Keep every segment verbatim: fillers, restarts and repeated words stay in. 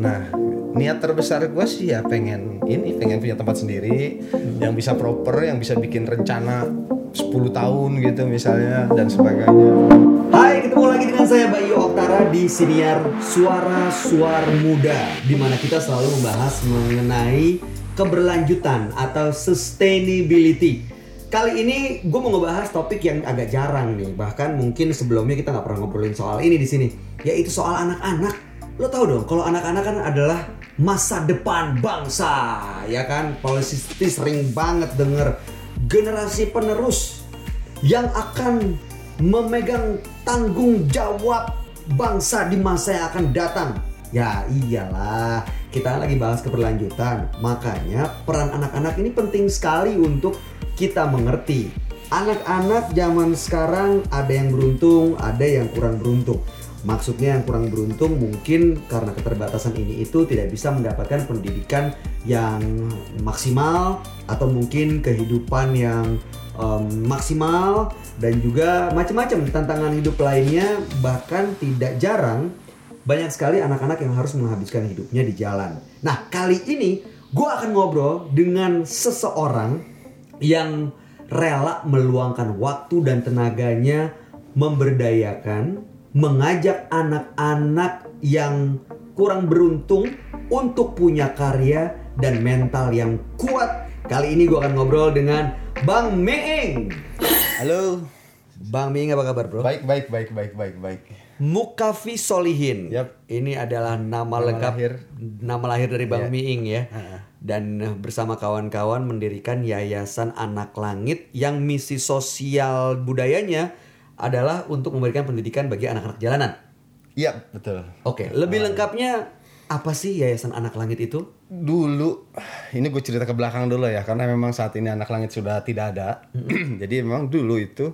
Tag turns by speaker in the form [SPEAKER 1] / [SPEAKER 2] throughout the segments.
[SPEAKER 1] Nah, niat terbesar gue sih ya pengen ini, pengen punya tempat sendiri yang bisa proper, yang bisa bikin rencana sepuluh tahun gitu misalnya dan sebagainya.
[SPEAKER 2] Hai, ketemu lagi dengan saya Bayu Oktara di Siniar Suara Suar Muda, di mana kita selalu membahas mengenai keberlanjutan atau sustainability. Kali ini gue mau ngebahas topik yang agak jarang nih, bahkan mungkin sebelumnya kita nggak pernah ngobrolin soal ini di sini, yaitu soal anak-anak. Lo tau dong, kalau anak-anak kan adalah masa depan bangsa, ya kan? Politisi sering banget denger generasi penerus yang akan memegang tanggung jawab bangsa di masa yang akan datang. Ya iyalah, kita lagi bahas keberlanjutan. Makanya peran anak-anak ini penting sekali untuk kita mengerti. Anak-anak zaman sekarang ada yang beruntung, ada yang kurang beruntung. Maksudnya yang kurang beruntung mungkin karena keterbatasan ini itu tidak bisa mendapatkan pendidikan yang maksimal, atau mungkin kehidupan yang um, maksimal, dan juga macam-macam tantangan hidup lainnya. Bahkan tidak jarang banyak sekali anak-anak yang harus menghabiskan hidupnya di jalan. Nah, kali ini gue akan ngobrol dengan seseorang yang rela meluangkan waktu dan tenaganya memberdayakan, mengajak anak-anak yang kurang beruntung untuk punya karya dan mental yang kuat. Kali ini gue akan ngobrol dengan Bang Meeng.
[SPEAKER 1] Halo.
[SPEAKER 2] Bang Meeng, apa kabar, bro?
[SPEAKER 1] Baik, baik, baik, baik, baik, baik.
[SPEAKER 2] Mukafi Solihin.
[SPEAKER 1] Yap.
[SPEAKER 2] Ini adalah nama,
[SPEAKER 1] Nama
[SPEAKER 2] lengkap
[SPEAKER 1] lahir.
[SPEAKER 2] nama lahir dari Bang
[SPEAKER 1] Yeah.
[SPEAKER 2] Meeng ya.
[SPEAKER 1] Uh-huh.
[SPEAKER 2] Dan bersama kawan-kawan mendirikan Yayasan Anak Langit yang misi sosial budayanya adalah untuk memberikan pendidikan bagi anak-anak jalanan.
[SPEAKER 1] Iya, betul.
[SPEAKER 2] Oke, lebih lengkapnya apa sih Yayasan Anak Langit itu?
[SPEAKER 1] Dulu, ini gue cerita ke belakang dulu ya, karena memang saat ini Anak Langit sudah tidak ada. Jadi memang dulu itu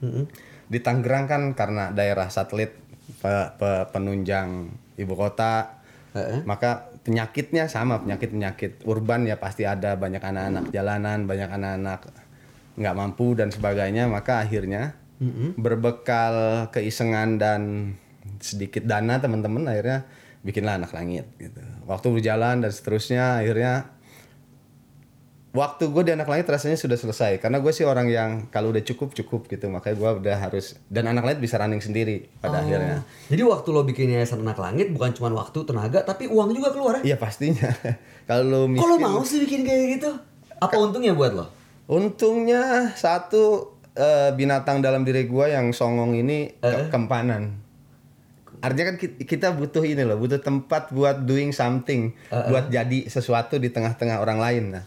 [SPEAKER 1] di Tangerang kan karena daerah satelit pe- pe- penunjang ibu kota,
[SPEAKER 2] Uh-uh.
[SPEAKER 1] maka penyakitnya sama, penyakit-penyakit urban ya pasti ada, banyak anak-anak jalanan, banyak anak-anak nggak mampu dan sebagainya. Maka akhirnya berbekal keisengan dan sedikit dana teman-teman, akhirnya bikinlah Anak Langit gitu. Waktu berjalan dan seterusnya, akhirnya waktu gue di Anak Langit rasanya sudah selesai, karena gue sih orang yang kalau udah cukup cukup gitu, makanya gue udah harus, dan Anak Langit bisa running sendiri pada
[SPEAKER 2] Oh.
[SPEAKER 1] akhirnya.
[SPEAKER 2] Jadi waktu lo bikin Yayasan Anak Langit bukan cuma waktu, tenaga, tapi uang juga keluar ya?
[SPEAKER 1] Iya pastinya. Kalau lo
[SPEAKER 2] Kok
[SPEAKER 1] miskin,
[SPEAKER 2] lo mau sih bikin kayak gitu? Apa untungnya buat lo?
[SPEAKER 1] untungnya satu, eh, binatang dalam diri gue yang songong ini ke- kempanan. Artinya kan ki- kita butuh ini loh, butuh tempat buat doing something, buat jadi sesuatu di tengah-tengah orang lain. Nah,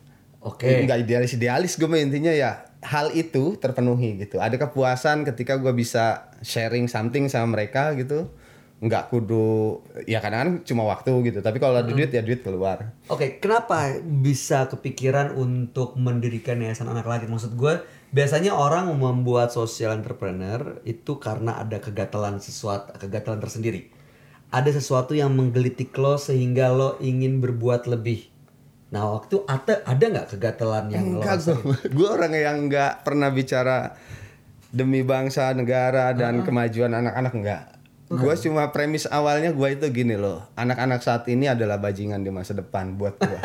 [SPEAKER 2] Oke.
[SPEAKER 1] nggak idealis-idealis, gue mah intinya ya hal itu terpenuhi gitu. Ada kepuasan ketika gue bisa sharing something sama mereka gitu. Nggak kudu, ya kadang-kadang cuma waktu gitu. Tapi kalau ada duit ya duit keluar.
[SPEAKER 2] Oke, kenapa bisa kepikiran untuk mendirikan Yayasan Anak Langit? Maksud gue, biasanya orang membuat social entrepreneur itu karena ada kegatelan sesuatu, kegatelan tersendiri. Ada sesuatu yang menggelitik lo sehingga lo ingin berbuat lebih. Nah, waktu ada ada nggak kegatelan yang lo
[SPEAKER 1] Enggak,
[SPEAKER 2] rasain?
[SPEAKER 1] gue orang yang nggak pernah bicara demi bangsa, negara, dan kemajuan anak-anak, enggak. Gue cuma premis awalnya gue itu gini loh, anak-anak saat ini adalah bajingan di masa depan buat gue.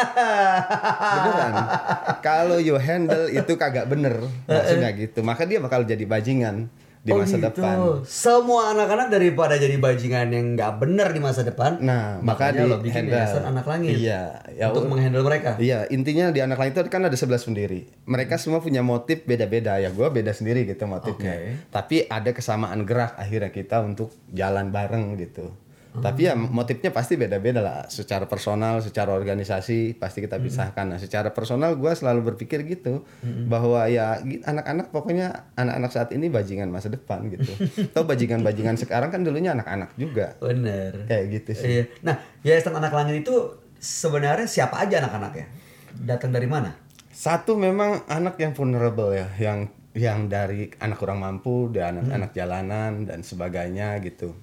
[SPEAKER 1] Beneran. Kalau you handle itu kagak bener, maksudnya gitu. Maka dia bakal jadi bajingan di
[SPEAKER 2] Oh
[SPEAKER 1] masa
[SPEAKER 2] gitu.
[SPEAKER 1] depan.
[SPEAKER 2] Semua anak-anak daripada jadi bajingan yang nggak bener di masa depan,
[SPEAKER 1] Nah, maka
[SPEAKER 2] makanya
[SPEAKER 1] di
[SPEAKER 2] lo bikin
[SPEAKER 1] handle.
[SPEAKER 2] Yayasan Anak Langit.
[SPEAKER 1] Iya, ya
[SPEAKER 2] untuk menghandle mereka.
[SPEAKER 1] Iya, intinya di Anak Langit itu kan ada sebelas pendiri. Mereka semua punya motif beda-beda. Ya gue beda sendiri gitu motifnya.
[SPEAKER 2] Oke.
[SPEAKER 1] Tapi ada kesamaan gerak akhirnya kita untuk jalan bareng gitu. Tapi ya motifnya pasti beda-beda lah. Secara personal, secara organisasi pasti kita pisahkan. Nah, secara personal gue selalu berpikir gitu, bahwa ya gi- anak-anak pokoknya anak-anak saat ini bajingan masa depan gitu. Atau bajingan-bajingan sekarang kan dulunya anak-anak juga.
[SPEAKER 2] Bener.
[SPEAKER 1] Kayak gitu sih.
[SPEAKER 2] Iya. Nah, Yayasan Anak Langit itu sebenarnya siapa aja anak-anaknya? Datang dari mana?
[SPEAKER 1] Satu memang anak yang vulnerable ya, yang yang dari anak kurang mampu, dan anak-anak jalanan dan sebagainya gitu.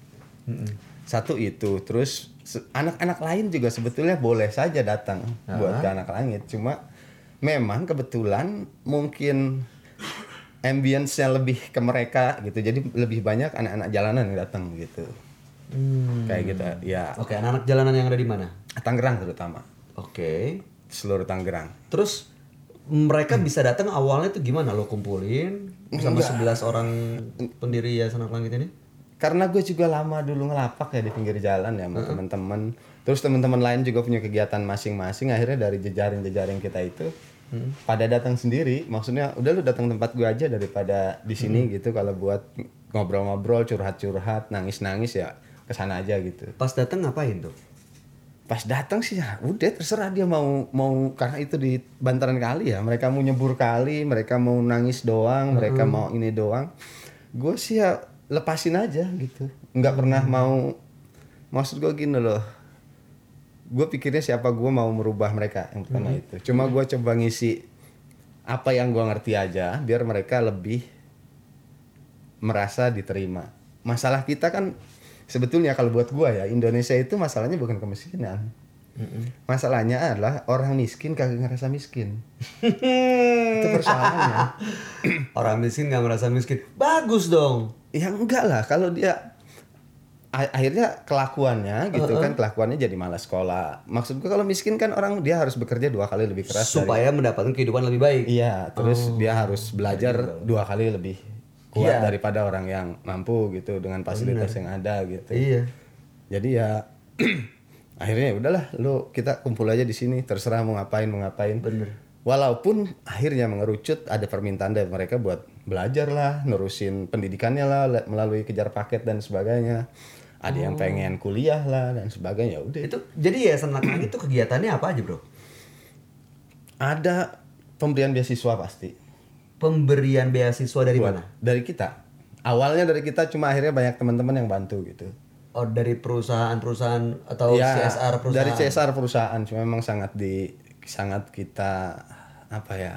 [SPEAKER 1] Satu itu, terus se- anak-anak lain juga sebetulnya boleh saja datang buat ke Anak Langit. Cuma memang kebetulan mungkin ambience-nya lebih ke mereka gitu. Jadi lebih banyak anak-anak jalanan yang datang gitu.
[SPEAKER 2] Hmm.
[SPEAKER 1] Kayak gitu ya.
[SPEAKER 2] Oke, anak-anak jalanan yang ada di mana?
[SPEAKER 1] Tangerang terutama.
[SPEAKER 2] Oke.
[SPEAKER 1] Seluruh Tangerang.
[SPEAKER 2] Terus mereka bisa datang awalnya tuh gimana lo kumpulin sama sebelas orang pendiri Yayasan Anak Langit ini?
[SPEAKER 1] Karena gue juga lama dulu ngelapak ya di pinggir jalan ya sama uh-huh. teman-teman. Terus teman-teman lain juga punya kegiatan masing-masing. Akhirnya dari jejaring-jejaring kita itu hmm. pada datang sendiri. Maksudnya udah lu datang tempat gue aja daripada di sini hmm. gitu. Kalau buat ngobrol-ngobrol, curhat-curhat, nangis-nangis ya kesana aja gitu.
[SPEAKER 2] Pas datang ngapain tuh?
[SPEAKER 1] Pas datang sih ya udah terserah dia mau mau karena itu di bantaran kali ya. Mereka mau nyebur kali, mereka mau nangis doang, hmm. mereka mau ini doang. Gue sih ya lepasin aja gitu, nggak pernah mau, maksud gue gini loh, gue pikirnya siapa gue mau merubah mereka yang pertama hmm. itu, cuma gue coba ngisi apa yang gue ngerti aja, biar mereka lebih merasa diterima. Masalah kita kan sebetulnya kalau buat gue ya, Indonesia itu masalahnya bukan kemiskinan, hmm. masalahnya adalah orang miskin kagak ngerasa miskin. Itu persoalannya.
[SPEAKER 2] Orang miskin nggak merasa miskin, bagus dong.
[SPEAKER 1] Ya enggak lah, kalau dia akhirnya kelakuannya gitu uh-uh. kan, kelakuannya jadi malas sekolah. Maksud gue kalau miskin kan orang dia harus bekerja dua kali lebih keras
[SPEAKER 2] supaya dari, mendapatkan kehidupan lebih baik.
[SPEAKER 1] Iya, terus oh. dia harus belajar dua kali lebih kuat yeah. daripada orang yang mampu gitu dengan fasilitas Bener. yang ada gitu.
[SPEAKER 2] Iya.
[SPEAKER 1] Jadi ya akhirnya udahlah, lu kita kumpul aja di sini, terserah mau ngapain mau ngapain.
[SPEAKER 2] Bener.
[SPEAKER 1] Walaupun akhirnya mengerucut ada permintaan dari mereka buat belajar lah, nerusin pendidikannya lah melalui kejar paket dan sebagainya. Ada oh. yang pengen kuliah lah dan sebagainya. Udah.
[SPEAKER 2] Itu jadi Yayasan Anak Langit itu kegiatannya apa aja, Bro?
[SPEAKER 1] Ada pemberian beasiswa pasti.
[SPEAKER 2] Pemberian beasiswa dari buat, mana?
[SPEAKER 1] Dari kita. Awalnya dari kita, cuma akhirnya banyak teman-teman yang bantu gitu.
[SPEAKER 2] Oh, dari perusahaan-perusahaan atau ya, C S R perusahaan?
[SPEAKER 1] Dari C S R perusahaan, cuma memang sangat di sangat kita apa ya,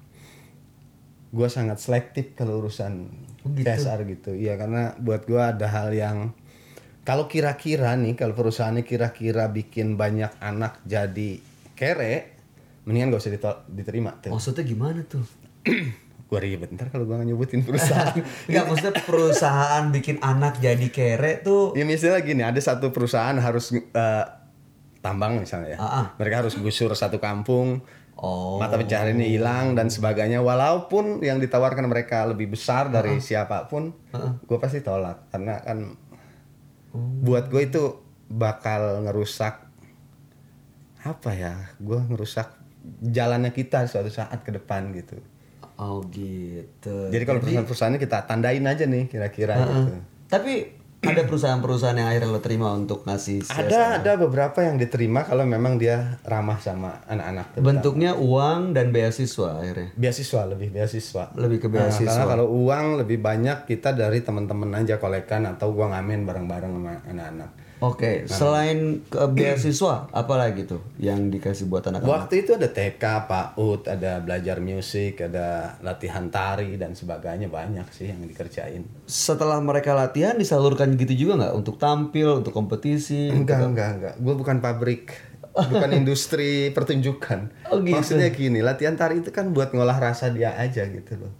[SPEAKER 1] gue sangat selektif kalau urusan gitu. C S R gitu. Iya, karena buat gue ada hal yang kalau kira-kira nih, kalau perusahaannya kira-kira bikin banyak anak jadi kere, mendingan gak usah ditol- diterima tuh.
[SPEAKER 2] Maksudnya gimana tuh?
[SPEAKER 1] Gue ribet ntar kalau gue gak nyebutin perusahaan.
[SPEAKER 2] Enggak, maksudnya perusahaan bikin anak jadi kere tuh.
[SPEAKER 1] Ya misalnya gini, ada satu perusahaan harus uh, tambang misalnya ya. Uh-uh. Mereka harus gusur satu kampung. Oh. Mata pencahariannya hilang dan sebagainya. Walaupun yang ditawarkan mereka lebih besar dari uh-uh. siapapun, uh-uh. gue pasti tolak. Karena kan uh. buat gue itu bakal ngerusak apa ya? Gue ngerusak jalannya kita suatu saat ke depan gitu.
[SPEAKER 2] Oh gitu.
[SPEAKER 1] Jadi kalau perusahaan-perusahaannya kita tandain aja nih kira-kira uh-uh. gitu.
[SPEAKER 2] Tapi ada perusahaan-perusahaan yang akhirnya lo terima untuk ngasih C S R?
[SPEAKER 1] Ada, ada beberapa yang diterima kalau memang dia ramah sama anak-anak. Terutama.
[SPEAKER 2] Bentuknya uang dan beasiswa akhirnya?
[SPEAKER 1] Beasiswa, lebih beasiswa.
[SPEAKER 2] Lebih ke beasiswa?
[SPEAKER 1] Nah, karena kalau uang lebih banyak kita dari teman-teman aja kolekan atau gua ngamen bareng-bareng sama anak-anak.
[SPEAKER 2] Oke, okay. Nah, selain ke beasiswa, apa lagi tuh yang dikasih buat anak-anak?
[SPEAKER 1] Waktu itu ada T K, PAUD, ada belajar musik, ada latihan tari dan sebagainya, banyak sih yang dikerjain. Setelah
[SPEAKER 2] mereka latihan disalurkan gitu juga nggak untuk tampil, untuk kompetisi?
[SPEAKER 1] Enggak,
[SPEAKER 2] untuk...
[SPEAKER 1] enggak, enggak. Gue bukan pabrik, bukan industri pertunjukan.
[SPEAKER 2] Oh, gitu.
[SPEAKER 1] Maksudnya gini, latihan tari itu kan buat ngolah rasa dia aja gitu loh.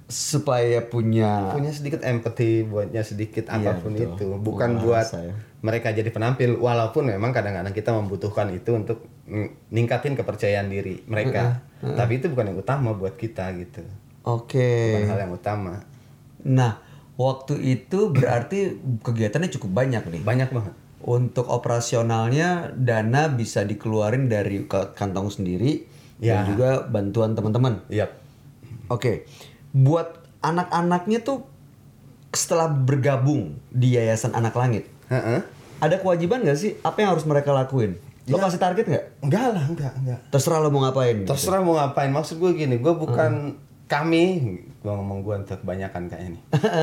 [SPEAKER 2] Supaya punya
[SPEAKER 1] punya sedikit empati, buatnya sedikit
[SPEAKER 2] iya,
[SPEAKER 1] apapun
[SPEAKER 2] betul.
[SPEAKER 1] itu, bukan buat ya. mereka jadi penampil. Walaupun memang kadang-kadang kita membutuhkan itu untuk ningkatin kepercayaan diri mereka, uh-uh, uh-uh. tapi itu bukan yang utama buat kita gitu.
[SPEAKER 2] Oke. Okay.
[SPEAKER 1] Bukan hal yang utama.
[SPEAKER 2] Nah, waktu itu berarti kegiatannya cukup banyak nih.
[SPEAKER 1] Banyak banget.
[SPEAKER 2] Untuk operasionalnya dana bisa dikeluarin dari kantong sendiri ya. Dan juga bantuan teman-teman.
[SPEAKER 1] Iya. Yep.
[SPEAKER 2] Oke. Okay. Buat anak-anaknya tuh setelah bergabung di Yayasan Anak Langit, uh-uh. ada kewajiban nggak sih? Apa yang harus mereka lakuin? Lo ya. Kasih target nggak?
[SPEAKER 1] Enggak lah, enggak, enggak.
[SPEAKER 2] Terserah lo mau ngapain.
[SPEAKER 1] Terserah gitu. Mau ngapain. Maksud gue gini, gue bukan uh. kami, gue ngomong gue untuk kebanyakan kayaknya nih.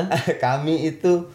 [SPEAKER 1] Kami itu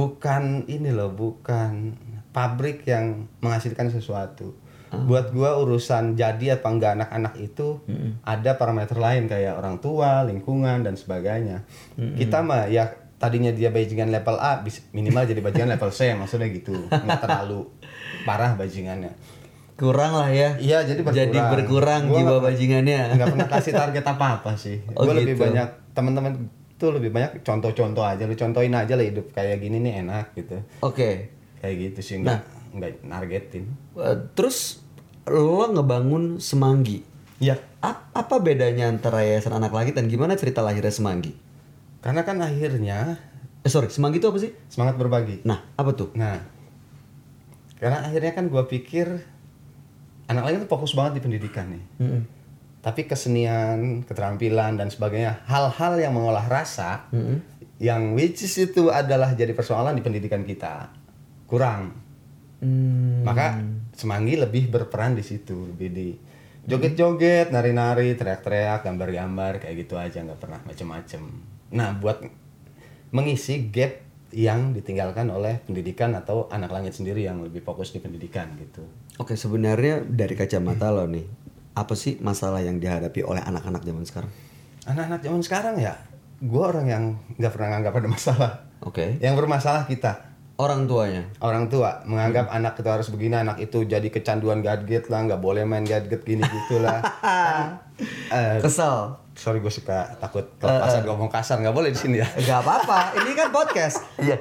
[SPEAKER 1] bukan ini loh, bukan pabrik yang menghasilkan sesuatu. Uh. Buat gua urusan jadi apa enggak anak-anak itu mm-hmm. ada parameter lain kayak orang tua, lingkungan dan sebagainya. Mm-hmm. Kita mah ya tadinya dia bajingan level A minimal jadi bajingan level C, maksudnya gitu. Enggak terlalu parah bajingannya.
[SPEAKER 2] Kurang lah ya.
[SPEAKER 1] Iya, jadi berkurang.
[SPEAKER 2] Jadi berkurang gua jiwa gak, bajingannya.
[SPEAKER 1] Enggak pernah kasih target apa-apa sih. Oh, gua gitu. Lebih banyak teman-teman tuh lebih banyak contoh-contoh aja, lu contohin aja lah hidup kayak gini nih enak gitu.
[SPEAKER 2] Oke. Okay.
[SPEAKER 1] Kayak gitu sih, nggak nggak nargetin.
[SPEAKER 2] Uh, terus lo ngebangun Semanggi.
[SPEAKER 1] Iya.
[SPEAKER 2] A- apa bedanya antara Yayasan Anak Langit dan gimana cerita lahirnya Semanggi?
[SPEAKER 1] Karena kan akhirnya
[SPEAKER 2] Eh sorry, Semanggi itu apa sih?
[SPEAKER 1] semangat berbagi.
[SPEAKER 2] Nah, apa tuh?
[SPEAKER 1] Nah, karena akhirnya kan gue pikir anak langit itu fokus banget di pendidikan nih.
[SPEAKER 2] Mm-mm.
[SPEAKER 1] Tapi kesenian, keterampilan dan sebagainya, hal-hal yang mengolah rasa,
[SPEAKER 2] Mm-mm.
[SPEAKER 1] yang which is itu adalah jadi persoalan di pendidikan kita kurang.
[SPEAKER 2] Hmm.
[SPEAKER 1] Maka Semanggi lebih berperan di situ, lebih di joget-joget, nari-nari, teriak-teriak, gambar-gambar kayak gitu aja, nggak pernah macem-macem. Nah, buat mengisi gap yang ditinggalkan oleh pendidikan atau anak langit sendiri yang lebih fokus di pendidikan gitu.
[SPEAKER 2] Oke, sebenarnya dari kacamata lo nih, apa sih masalah yang dihadapi oleh anak-anak zaman sekarang?
[SPEAKER 1] Anak-anak zaman sekarang ya, gue orang yang nggak pernah nganggap ada masalah.
[SPEAKER 2] Oke.
[SPEAKER 1] Yang bermasalah kita.
[SPEAKER 2] Orang tuanya.
[SPEAKER 1] Orang tua menganggap hmm. anak itu harus begini, anak itu jadi kecanduan gadget lah, nggak boleh main gadget gini gitulah. kan, uh,
[SPEAKER 2] Kesel.
[SPEAKER 1] Sorry gue suka takut kelepasan uh, uh. ngomong kasar, nggak boleh di sini ya.
[SPEAKER 2] Nggak apa-apa, ini kan podcast. Iya.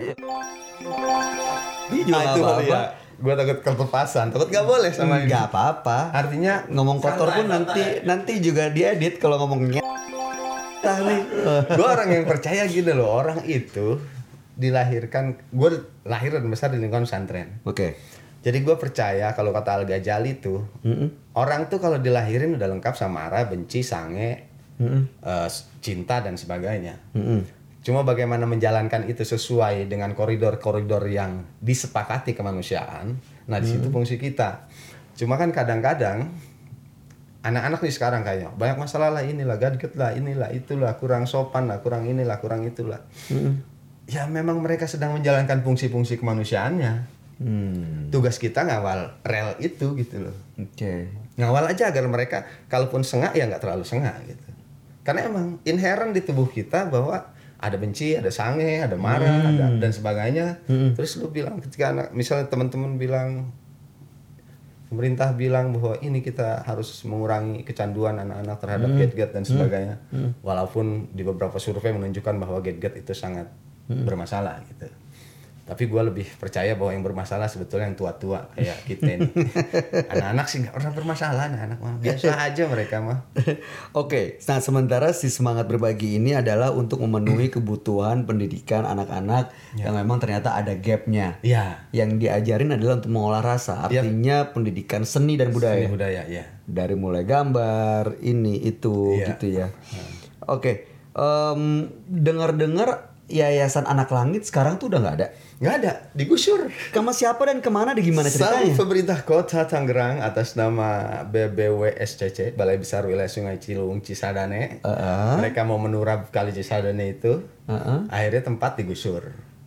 [SPEAKER 2] Ini juga
[SPEAKER 1] nah, itu apa-apa. Ya. Gue takut kelepasan, takut nggak boleh sama ini.
[SPEAKER 2] Nggak apa-apa.
[SPEAKER 1] Artinya
[SPEAKER 2] ngomong kotor pun nanti nanti juga diedit kalau ngomongnya.
[SPEAKER 1] nih. Gue orang yang percaya gini loh, orang itu dilahirkan, gue lahir dan besar di lingkungan pesantren.
[SPEAKER 2] Oke. Okay.
[SPEAKER 1] Jadi gue percaya kalau kata Al-Ghazali tuh, mm-hmm. orang tuh kalau dilahirin udah lengkap sama marah, benci, sange, mm-hmm. uh, cinta dan sebagainya. Mm-hmm. Cuma bagaimana menjalankan itu sesuai dengan koridor-koridor yang disepakati kemanusiaan. Nah di situ mm-hmm. fungsi kita. Cuma kan kadang-kadang anak-anak nih sekarang kayaknya banyak masalah lah, inilah gadget lah, inilah itulah, kurang sopan lah, kurang inilah, kurang itulah. Mm-hmm. Ya memang mereka sedang menjalankan fungsi-fungsi kemanusiaannya. Hmm. Tugas kita ngawal rel itu gitu loh.
[SPEAKER 2] Oke. Okay.
[SPEAKER 1] Ngawal aja agar mereka kalaupun sengak ya nggak terlalu sengak gitu. Karena emang inherent di tubuh kita bahwa ada benci, ada sange, ada marah, hmm. ada dan sebagainya. Hmm. Terus lu bilang ketika anak, misalnya teman-teman bilang, pemerintah bilang bahwa ini kita harus mengurangi kecanduan anak-anak terhadap hmm. gadget dan sebagainya. Hmm. Walaupun di beberapa survei menunjukkan bahwa gadget itu sangat Hmm. bermasalah gitu. Tapi gue lebih percaya bahwa yang bermasalah sebetulnya yang tua-tua kayak kita ini. Anak-anak sih nggak pernah bermasalah, anak-anak mah biasa aja mereka mah.
[SPEAKER 2] Oke, okay. Nah sementara si semangat berbagi ini adalah untuk memenuhi kebutuhan pendidikan anak-anak ya. Yang memang ternyata ada gapnya.
[SPEAKER 1] Ya. Yang
[SPEAKER 2] diajarin adalah untuk mengolah rasa, artinya ya. Pendidikan seni dan budaya.
[SPEAKER 1] Seni budaya, ya.
[SPEAKER 2] Dari mulai gambar, ini itu, ya. Gitu ya. ya. Oke, okay. um, dengar-dengar Yayasan Anak Langit sekarang tuh udah nggak ada?
[SPEAKER 1] Nggak ada, digusur.
[SPEAKER 2] Sama siapa dan kemana, di gimana ceritanya?
[SPEAKER 1] Sama pemerintah kota Tangerang atas nama B B W S C C, Balai Besar Wilayah Sungai Ciliwung Cisadane. Uh-uh. Mereka mau menurab kali Cisadane itu. Uh-uh. Akhirnya tempat digusur.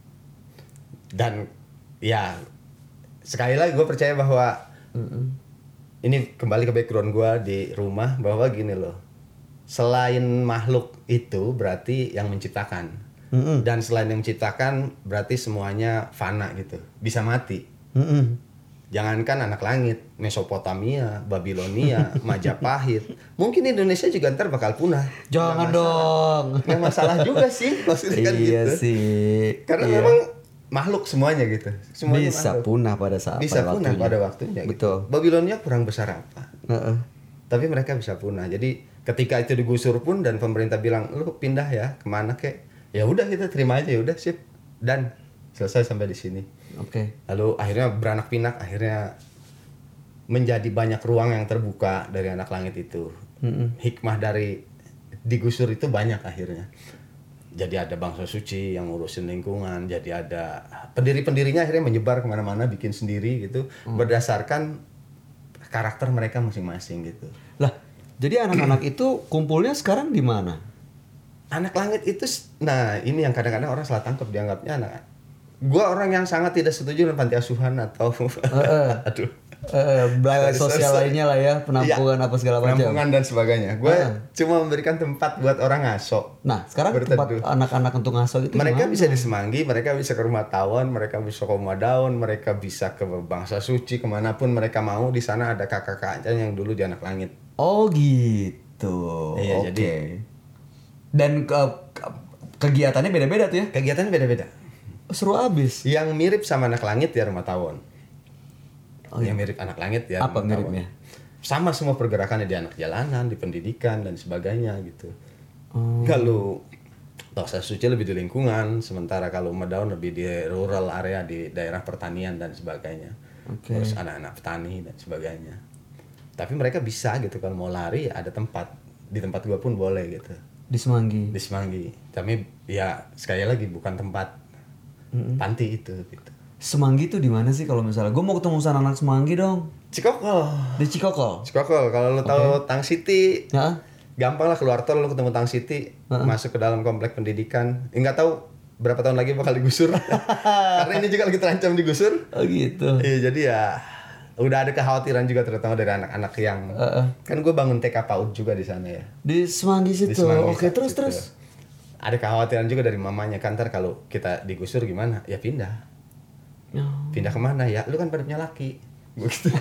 [SPEAKER 1] Dan ya sekali lagi gue percaya bahwa uh-uh. ini kembali ke background gue di rumah, bahwa gini loh, selain makhluk itu berarti yang menciptakan. Mm-hmm. Dan selain yang menciptakan berarti semuanya fana gitu, bisa mati. Mm-hmm. Jangankan anak langit, Mesopotamia, Babilonia, Majapahit, mungkin Indonesia juga ntar bakal punah.
[SPEAKER 2] Jangan dong.
[SPEAKER 1] Nggak masalah juga sih, maksudnya kan
[SPEAKER 2] iya
[SPEAKER 1] gitu.
[SPEAKER 2] Sih.
[SPEAKER 1] Karena
[SPEAKER 2] iya.
[SPEAKER 1] memang makhluk semuanya gitu. Semuanya
[SPEAKER 2] bisa makhluk. Punah pada saat
[SPEAKER 1] bisa
[SPEAKER 2] pada
[SPEAKER 1] punah
[SPEAKER 2] waktunya.
[SPEAKER 1] pada waktunya.
[SPEAKER 2] Betul.
[SPEAKER 1] Gitu. Babilonia kurang besar apa? Uh-uh. Tapi mereka bisa punah. Jadi ketika itu digusur pun dan pemerintah bilang lu pindah ya kemana kek? Ya udah kita terima aja, ya udah sip, dan selesai sampai di sini. Oke. Okay. Lalu akhirnya beranak pinak, akhirnya menjadi banyak ruang yang terbuka dari anak langit itu. Mm-hmm. Hikmah dari digusur itu banyak akhirnya. Jadi ada bangsa suci yang ngurusin lingkungan, jadi ada pendiri-pendirinya akhirnya menyebar kemana-mana bikin sendiri gitu, mm. berdasarkan karakter mereka masing-masing gitu.
[SPEAKER 2] Lah, jadi anak-anak itu kumpulnya sekarang di mana?
[SPEAKER 1] Anak langit itu, nah ini yang kadang-kadang orang salah tangkap, dianggapnya anak. Gua orang yang sangat tidak setuju dengan panti asuhan atau, uh, uh. aduh,
[SPEAKER 2] uh, balai sosial lainnya lah ya, penampungan ya, apa segala macam.
[SPEAKER 1] Penampungan dan sebagainya. Gue uh. cuma memberikan tempat buat orang ngaso.
[SPEAKER 2] Nah sekarang berteduh. Tempat anak-anak untuk ngaso itu
[SPEAKER 1] mereka
[SPEAKER 2] gimana?
[SPEAKER 1] Bisa di Semanggi, mereka bisa ke Rumah Tawon, mereka bisa ke Rumah Daun, mereka bisa ke Bangsa Suci, kemanapun mereka mau. Di sana ada kakak-kakaknya yang dulu di Anak Langit.
[SPEAKER 2] Oh gitu.
[SPEAKER 1] Iya, okay. Jadi
[SPEAKER 2] dan ke, ke, kegiatannya beda-beda tuh ya?
[SPEAKER 1] Kegiatannya beda-beda.
[SPEAKER 2] Seru abis.
[SPEAKER 1] Yang mirip sama Anak Langit ya Rumah Tawon.
[SPEAKER 2] Oh,
[SPEAKER 1] yang mirip Anak Langit ya
[SPEAKER 2] apa
[SPEAKER 1] Rumah
[SPEAKER 2] miripnya?
[SPEAKER 1] Tawon. Sama semua pergerakannya di anak jalanan, di pendidikan dan sebagainya gitu.
[SPEAKER 2] Oh.
[SPEAKER 1] Kalau Toksa Suci lebih di lingkungan, sementara kalau Rumah Daun lebih di rural area, di daerah pertanian dan sebagainya.
[SPEAKER 2] Okay.
[SPEAKER 1] Terus anak-anak petani dan sebagainya. Tapi mereka bisa gitu kalau mau lari ada tempat, di tempat gua pun boleh gitu.
[SPEAKER 2] Di Semanggi.
[SPEAKER 1] Di Semanggi. Tapi ya sekali lagi bukan tempat mm-hmm. panti itu gitu.
[SPEAKER 2] Semanggi itu di mana sih kalau misalnya gua mau ketemu sama anak Semanggi dong?
[SPEAKER 1] Cikokol.
[SPEAKER 2] Di Cikokol.
[SPEAKER 1] Cikokol. Kalau lo tahu okay. Tang City,
[SPEAKER 2] ya?
[SPEAKER 1] Gampang lah keluar tol lo ketemu Tang City, uh-huh. masuk ke dalam komplek pendidikan. Enggak tahu berapa tahun lagi bakal digusur. Karena ini juga lagi terancam digusur.
[SPEAKER 2] Oh gitu.
[SPEAKER 1] Iya, jadi ya udah ada kekhawatiran juga terutama dari anak-anak yang uh-uh. kan gue bangun T K PAUD juga di sana ya.
[SPEAKER 2] Di Semanggi situ. Oke, terus situ. terus.
[SPEAKER 1] Ada kekhawatiran juga dari mamanya kan, ntar kalau kita digusur gimana? Ya pindah. Oh. Pindah kemana ya? Lu kan pada punya laki. Begitu.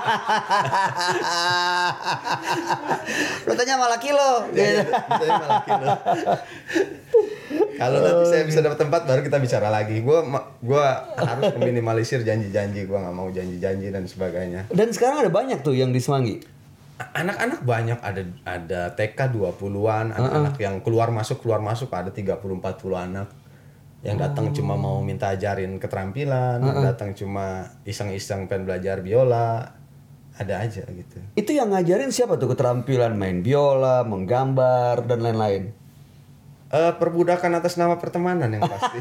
[SPEAKER 2] Lo tanya sama laki lo.
[SPEAKER 1] Ya, ya, tanya sama laki lo. Kalau oh, nanti saya bisa dapat tempat baru kita bicara lagi. Gua gua harus meminimalisir janji-janji, gua nggak mau janji-janji dan sebagainya.
[SPEAKER 2] Dan sekarang ada banyak tuh yang di Semanggi.
[SPEAKER 1] Anak-anak banyak, ada ada T K dua puluhan, anak-anak uh-uh. yang keluar masuk keluar masuk ada tiga puluh empat puluh anak. Yang datang oh. cuma mau minta ajarin keterampilan, uh-uh. yang datang cuma iseng-iseng pengen belajar biola. Ada aja gitu.
[SPEAKER 2] Itu yang ngajarin siapa tuh keterampilan main biola, menggambar dan lain-lain?
[SPEAKER 1] Uh, perbudakan atas nama pertemanan yang pasti.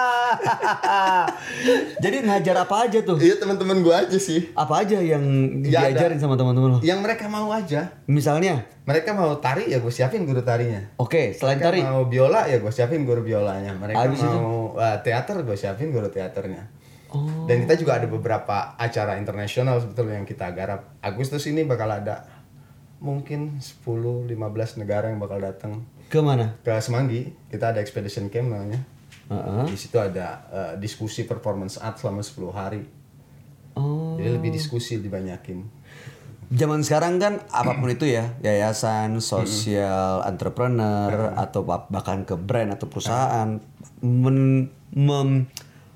[SPEAKER 2] Jadi ngajar apa aja tuh?
[SPEAKER 1] Iya, teman-teman gua aja sih.
[SPEAKER 2] Apa aja yang ya, diajarin ada. Sama teman-teman lo?
[SPEAKER 1] Yang mereka mau aja.
[SPEAKER 2] Misalnya?
[SPEAKER 1] Mereka mau tari ya gue siapin guru tarinya.
[SPEAKER 2] Oke, selain
[SPEAKER 1] mereka
[SPEAKER 2] tari.
[SPEAKER 1] Mau biola ya gue siapin guru biolanya. Mereka
[SPEAKER 2] Abis
[SPEAKER 1] mau uh, teater gue siapin guru teaternya.
[SPEAKER 2] Oh.
[SPEAKER 1] Dan kita juga ada beberapa acara internasional sebetulnya yang kita garap. Agustus ini bakal ada mungkin sepuluh lima belas negara yang bakal datang.
[SPEAKER 2] Ke mana?
[SPEAKER 1] Ke Semanggi. Kita ada expedition camp namanya.
[SPEAKER 2] Uh-huh.
[SPEAKER 1] Di situ ada uh, diskusi performance art selama sepuluh hari.
[SPEAKER 2] Oh.
[SPEAKER 1] Jadi lebih diskusi dibanyakin.
[SPEAKER 2] Zaman sekarang kan apapun itu ya, yayasan, sosial, mm-hmm. entrepreneur uh-huh. atau bahkan ke brand atau perusahaan uh-huh. men, mem,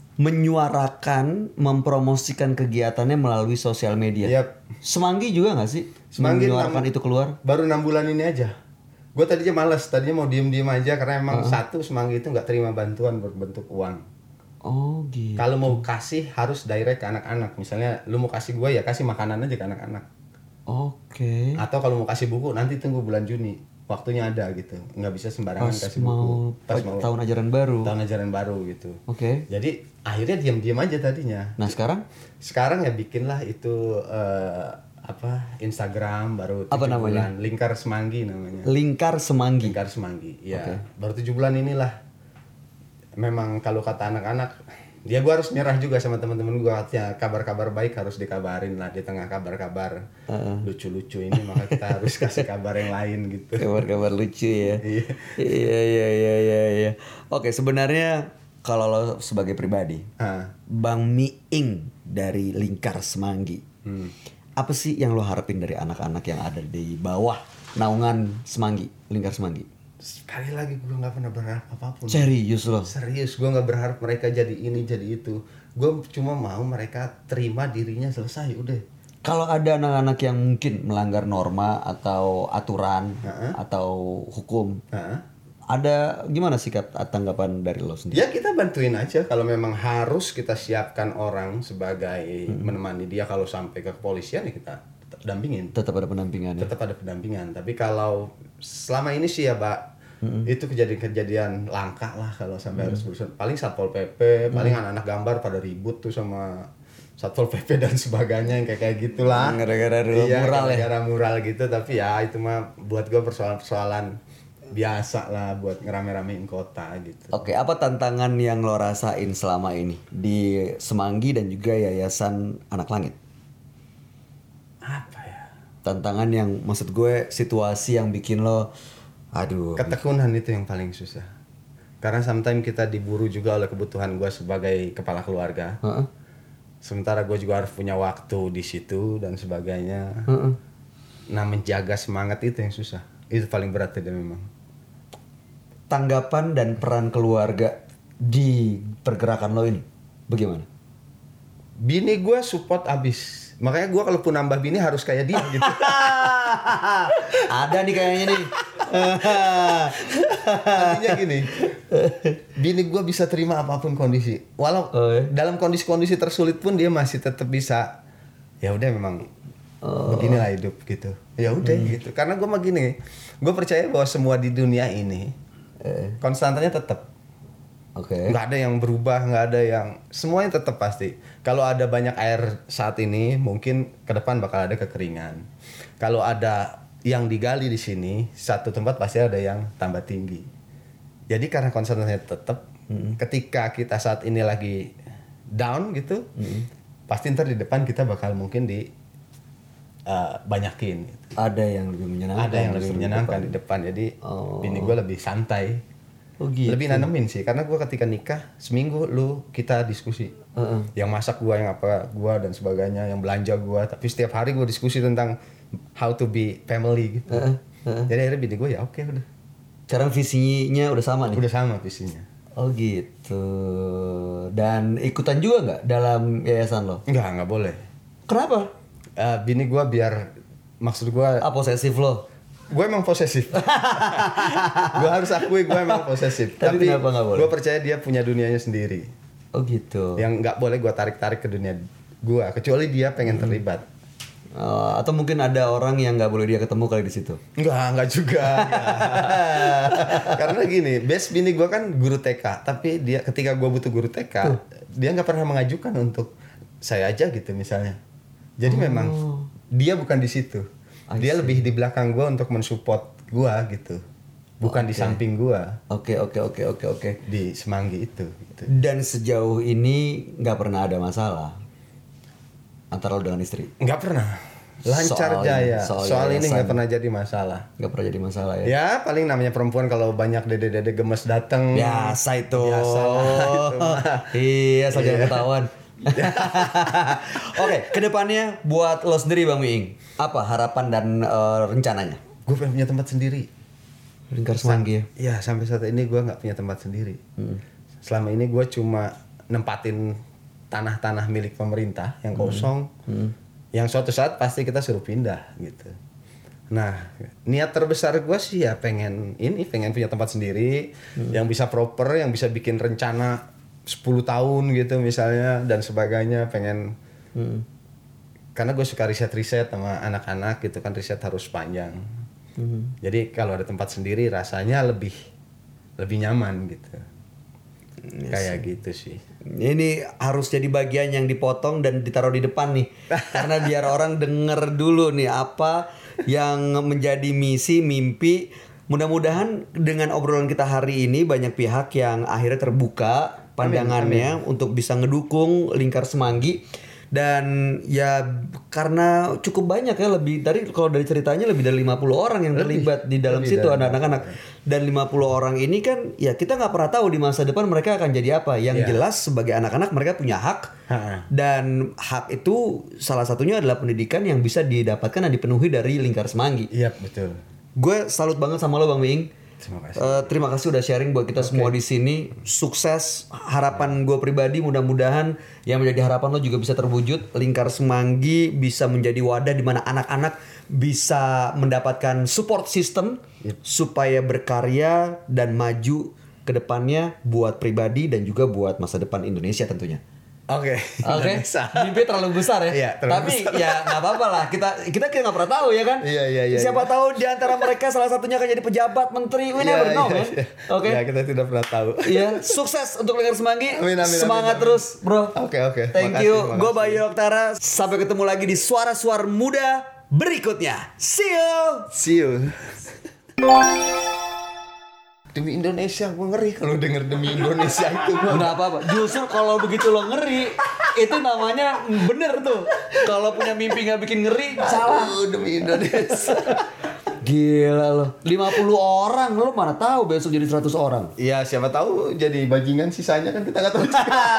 [SPEAKER 2] menyuarakan, mempromosikan kegiatannya melalui sosial media.
[SPEAKER 1] Yep.
[SPEAKER 2] Semanggi juga nggak sih?
[SPEAKER 1] Semanggi
[SPEAKER 2] menyuarakan
[SPEAKER 1] enam,
[SPEAKER 2] itu keluar?
[SPEAKER 1] Baru enam bulan ini aja. Gue tadinya males, tadinya mau diem-diem aja karena emang uh-huh. satu Semanggi itu nggak terima bantuan berbentuk uang.
[SPEAKER 2] Oh gitu.
[SPEAKER 1] Kalau mau kasih harus direct ke anak-anak. Misalnya lu mau kasih gue ya kasih makanan aja ke anak-anak.
[SPEAKER 2] Oke. Okay.
[SPEAKER 1] Atau kalau mau kasih buku nanti tunggu bulan Juni. Waktunya ada gitu. Nggak bisa sembarangan
[SPEAKER 2] Pas
[SPEAKER 1] kasih
[SPEAKER 2] mau,
[SPEAKER 1] buku. Pas mau
[SPEAKER 2] tahun ajaran baru.
[SPEAKER 1] Tahun ajaran baru gitu.
[SPEAKER 2] Oke. Okay.
[SPEAKER 1] Jadi akhirnya diam-diam aja tadinya.
[SPEAKER 2] Nah sekarang?
[SPEAKER 1] Sekarang ya bikinlah itu uh, apa Instagram baru
[SPEAKER 2] apa namanya?
[SPEAKER 1] Bulan. Lingkar Semanggi namanya.
[SPEAKER 2] Lingkar Semanggi.
[SPEAKER 1] Lingkar Semanggi. Ya.
[SPEAKER 2] Okay.
[SPEAKER 1] Baru tujuh bulan inilah. Memang kalau kata anak-anak, dia gua harus nyerah juga sama teman-teman gua, artinya kabar-kabar baik harus dikabarin lah di tengah kabar-kabar uh-uh. lucu-lucu ini, maka kita harus kasih kabar yang lain gitu.
[SPEAKER 2] Kabar-kabar lucu ya.
[SPEAKER 1] Iya.
[SPEAKER 2] Iya iya iya iya iya. Oke, sebenarnya kalau lo sebagai pribadi, uh. Bang Miing dari Lingkar Semanggi. Hmm. Apa sih yang lo harapin dari anak-anak yang ada di bawah naungan Semanggi, Lingkar Semanggi?
[SPEAKER 1] Sekali lagi gue nggak pernah berharap apapun.
[SPEAKER 2] Serius lo?
[SPEAKER 1] Serius, gue nggak berharap mereka jadi ini jadi itu. Gue cuma mau mereka terima dirinya, selesai udah.
[SPEAKER 2] Kalau ada anak-anak yang mungkin melanggar norma atau aturan uh-huh. atau hukum, uh-huh. ada gimana sikap tanggapan dari lo sendiri?
[SPEAKER 1] Ya kita bantuin aja. Kalau memang harus kita siapkan orang sebagai hmm. menemani dia kalau sampai ke kepolisian ya kita tetap dampingin.
[SPEAKER 2] Tetap ada pendampingan. Ya?
[SPEAKER 1] Tetap ada pendampingan. Tapi kalau selama ini sih ya, Pak, hmm. itu kejadian-kejadian langka lah kalau sampai hmm. harus berurusan. Paling Satpol P P, hmm. paling anak-anak gambar pada ribut tuh sama Satpol P P dan sebagainya yang kayak kayak gitulah.
[SPEAKER 2] Gara-gara
[SPEAKER 1] iya,
[SPEAKER 2] mural ya.
[SPEAKER 1] Gara-gara mural gitu. Tapi ya itu mah buat gue persoalan-persoalan biasa lah buat ngerame-ramein kota gitu.
[SPEAKER 2] Oke, apa tantangan yang lo rasain selama ini di Semanggi dan juga Yayasan Anak Langit?
[SPEAKER 1] Apa ya?
[SPEAKER 2] Tantangan yang maksud gue situasi yang bikin lo aduh.
[SPEAKER 1] Ketekunan itu yang paling susah. Karena sometimes kita diburu juga oleh kebutuhan gue sebagai kepala keluarga. Uh-uh. Sementara gue juga harus punya waktu di situ dan sebagainya. Uh-uh. Nah, menjaga semangat itu yang susah. Itu paling berat tidak memang.
[SPEAKER 2] Tanggapan dan peran keluarga di pergerakan lo ini? Bagaimana?
[SPEAKER 1] Bini gue support abis. Makanya gue kalaupun nambah bini harus kayak dia gitu.
[SPEAKER 2] Ada nih kayaknya nih.
[SPEAKER 1] Artinya gini, bini gue bisa terima apapun kondisi. Walau
[SPEAKER 2] Oh, ya?
[SPEAKER 1] dalam kondisi-kondisi tersulit pun dia masih tetap bisa. Ya udah memang oh. beginilah hidup gitu. Ya udah hmm. gitu. Karena gue mah gini, gue percaya bahwa semua di dunia ini eh. konstantanya tetap.
[SPEAKER 2] Oke. Okay.
[SPEAKER 1] Nggak ada yang berubah, nggak ada yang semuanya tetap pasti. Kalau ada banyak air saat ini, mungkin ke depan bakal ada kekeringan. Kalau ada yang digali di sini, satu tempat pasti ada yang tambah tinggi. Jadi karena konsentrasinya tetap, mm-hmm. ketika kita saat ini lagi down gitu, mm-hmm. pasti ntar di depan kita bakal mungkin di uh, banyakin. Gitu.
[SPEAKER 2] Ada yang lebih menyenangkan.
[SPEAKER 1] Ada yang lebih menyenangkan di depan. Di depan. Jadi oh. bini gue lebih santai.
[SPEAKER 2] Oh gitu.
[SPEAKER 1] Lebih nanemin sih, karena gue ketika nikah seminggu lu kita diskusi, uh-uh. yang masak gue, yang apa gue dan sebagainya, yang belanja gue, tapi setiap hari gue diskusi tentang how to be family gitu. Uh-uh. Uh-uh. Jadi akhirnya bini gue ya oke okay, udah.
[SPEAKER 2] Sekarang visinya udah sama nih.
[SPEAKER 1] Udah sama visinya.
[SPEAKER 2] Oh gitu. Dan ikutan juga nggak dalam yayasan lo?
[SPEAKER 1] Enggak, nggak boleh.
[SPEAKER 2] Kenapa?
[SPEAKER 1] Uh, bini gue biar maksud gue.
[SPEAKER 2] Ah, posesif lo?
[SPEAKER 1] Gue emang posesif. Gue harus akui gue emang posesif.
[SPEAKER 2] Tapi,
[SPEAKER 1] Tapi
[SPEAKER 2] kenapa nggak boleh?
[SPEAKER 1] Gue percaya dia punya dunianya sendiri.
[SPEAKER 2] Oh gitu.
[SPEAKER 1] Yang nggak boleh gue tarik-tarik ke dunia gue, kecuali dia pengen terlibat.
[SPEAKER 2] Uh, atau mungkin ada orang yang nggak boleh dia ketemu kali di situ?
[SPEAKER 1] Enggak, enggak juga. Karena gini, best bini gue kan guru T K, tapi dia ketika gue butuh guru T K, uh. dia nggak pernah mengajukan untuk saya aja gitu misalnya. Jadi oh. memang dia bukan di situ. Dia lebih di belakang gue untuk mensupport gue gitu, bukan okay. di samping gue.
[SPEAKER 2] Oke okay, oke okay, oke okay, oke oke.
[SPEAKER 1] Di Semanggi itu. Gitu.
[SPEAKER 2] Dan sejauh ini nggak pernah ada masalah antara lo dengan istri?
[SPEAKER 1] Nggak pernah. Lancar soal jaya. Soal, soal ini nggak pernah jadi masalah.
[SPEAKER 2] Nggak pernah jadi masalah ya?
[SPEAKER 1] Ya paling namanya perempuan kalau banyak dede-dede gemes dateng.
[SPEAKER 2] Biasa itu.
[SPEAKER 1] Biasa itu.
[SPEAKER 2] Iya, asal jangan ketahuan. Oke, okay, kedepannya buat lo sendiri Bang Miing, apa harapan dan uh, rencananya?
[SPEAKER 1] Gue pengen punya tempat sendiri.
[SPEAKER 2] Lingkar Semanggi ya?
[SPEAKER 1] Iya, sampai saat ini gue nggak punya tempat sendiri. Hmm. Selama ini gue cuma nempatin tanah-tanah milik pemerintah yang kosong, hmm. Hmm. yang suatu saat pasti kita suruh pindah gitu. Nah, niat terbesar gue sih ya pengen ini, pengen punya tempat sendiri, hmm. yang bisa proper, yang bisa bikin rencana sepuluh tahun gitu misalnya dan sebagainya, pengen hmm. karena gue suka riset-riset sama anak-anak gitu kan, riset harus panjang. Hmm. Jadi kalau ada tempat sendiri rasanya lebih lebih nyaman gitu. Yes. Kayak gitu sih.
[SPEAKER 2] Ini harus jadi bagian yang dipotong dan ditaruh di depan nih. Karena biar orang denger dulu nih apa yang menjadi misi, mimpi. Mudah-mudahan dengan obrolan kita hari ini banyak pihak yang akhirnya terbuka pandangannya amin, amin. untuk bisa ngedukung Lingkar Semanggi. Dan ya karena cukup banyak ya, lebih dari kalau dari ceritanya lebih dari lima puluh orang yang lebih, terlibat di dalam situ anak-anak. Dan lima puluh orang ini kan ya kita nggak pernah tahu di masa depan mereka akan jadi apa. Yang yeah. jelas sebagai anak-anak mereka punya hak. Ha-ha. Dan hak itu salah satunya adalah pendidikan yang bisa didapatkan dan dipenuhi dari Lingkar Semanggi.
[SPEAKER 1] Iya, betul.
[SPEAKER 2] Gue salut banget sama lo Bang Miing.
[SPEAKER 1] Terima kasih.
[SPEAKER 2] Uh, terima kasih udah sharing buat kita okay. semua di sini. Sukses. Harapan gue pribadi mudah-mudahan yang menjadi harapan lo juga bisa terwujud. Lingkar Semanggi bisa menjadi wadah di mana anak-anak bisa mendapatkan support system yep. supaya berkarya dan maju ke depannya buat pribadi dan juga buat masa depan Indonesia tentunya.
[SPEAKER 1] Oke,
[SPEAKER 2] okay. Oke. Okay. Mimpi terlalu besar ya.
[SPEAKER 1] Iya, terlalu
[SPEAKER 2] Tapi
[SPEAKER 1] besar.
[SPEAKER 2] ya nggak apa-apa lah. Kita kita kita nggak pernah tahu ya kan.
[SPEAKER 1] Iya iya iya.
[SPEAKER 2] Siapa
[SPEAKER 1] iya.
[SPEAKER 2] tahu di antara mereka salah satunya akan jadi pejabat, menteri. We never know, man.
[SPEAKER 1] Iya.
[SPEAKER 2] Oke.
[SPEAKER 1] Ya kita tidak pernah tahu.
[SPEAKER 2] Iya. Sukses untuk Lingkar Semanggi.
[SPEAKER 1] Amin, amin,
[SPEAKER 2] Semangat
[SPEAKER 1] amin, amin.
[SPEAKER 2] terus, bro.
[SPEAKER 1] Oke okay, oke. Okay.
[SPEAKER 2] Thank makasih, you. Gue Bayu Oktara. Sampai ketemu lagi di Suara-Suara Muda berikutnya. See you.
[SPEAKER 1] See you. Demi Indonesia, gue ngeri kalau denger demi Indonesia itu.
[SPEAKER 2] Udah apa-apa. Justru kalau begitu lo ngeri, itu namanya bener tuh. Kalau punya mimpi nggak bikin ngeri, salah.
[SPEAKER 1] Aduh, demi Indonesia.
[SPEAKER 2] Gila lo. lima puluh orang, lo mana tahu besok jadi seratus orang.
[SPEAKER 1] Iya, siapa tahu jadi bajingan, sisanya kan kita nggak tahu.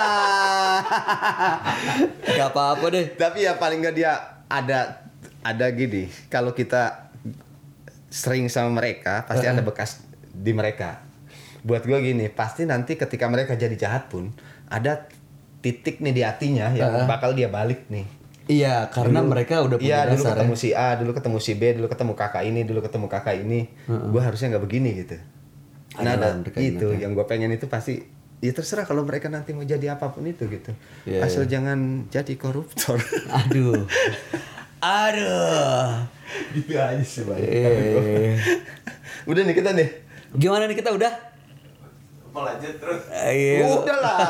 [SPEAKER 2] Gak apa-apa deh.
[SPEAKER 1] Tapi ya paling nggak dia ada ada gini. Kalau kita sering sama mereka, pasti uh-uh. ada bekas di mereka. buat gue gini, pasti nanti ketika mereka jadi jahat pun ada titik nih di hatinya yang uh. bakal dia balik nih.
[SPEAKER 2] Iya, karena dulu, mereka udah punya
[SPEAKER 1] iya,
[SPEAKER 2] dasar. Iya,
[SPEAKER 1] dulu ketemu ya. Si A, dulu ketemu si B, dulu ketemu kakak ini, dulu ketemu kakak ini. Uh-uh. Gue harusnya nggak begini gitu. Nah, ada itu yang gue pengen itu pasti. Ya terserah kalau mereka nanti mau jadi apapun itu gitu. Yeah, Asal yeah. jangan jadi koruptor.
[SPEAKER 2] Aduh. Aduh.
[SPEAKER 1] Gitu aja sih, Bang. Eh. Udah nih kita nih.
[SPEAKER 2] Gimana nih kita udah?
[SPEAKER 1] Mau lanjut terus?
[SPEAKER 2] Ayo.
[SPEAKER 1] Udah lah.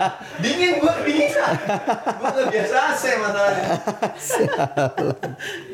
[SPEAKER 1] Dingin gua dingin. Gua enggak biasa A C masalahnya.